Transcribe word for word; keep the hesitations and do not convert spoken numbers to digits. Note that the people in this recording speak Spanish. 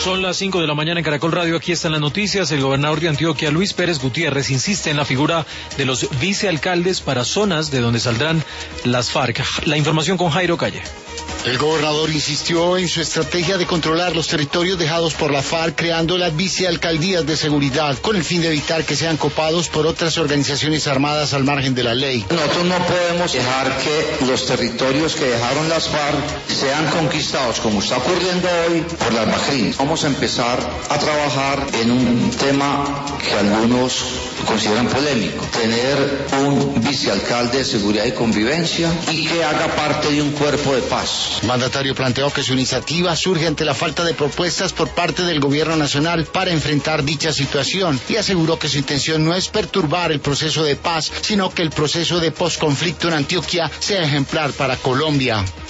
Son las cinco de la mañana en Caracol Radio, aquí están las noticias. El gobernador de Antioquia, Luis Pérez Gutiérrez, insiste en la figura de los vicealcaldes para zonas de donde saldrán las FARC. La información con Jairo Calle. El gobernador insistió en su estrategia de controlar los territorios dejados por la FARC, creando las vicealcaldías de seguridad, con el fin de evitar que sean copados por otras organizaciones armadas al margen de la ley. Nosotros no podemos dejar que los territorios que dejaron las FARC sean conquistados, como está ocurriendo hoy, por las BACRIM. Vamos a empezar a trabajar en un tema que algunos consideran polémico: tener un vicealcalde de seguridad y convivencia y que haga parte de un cuerpo de paz. El mandatario planteó que su iniciativa surge ante la falta de propuestas por parte del gobierno nacional para enfrentar dicha situación y aseguró que su intención no es perturbar el proceso de paz, sino que el proceso de posconflicto en Antioquia sea ejemplar para Colombia.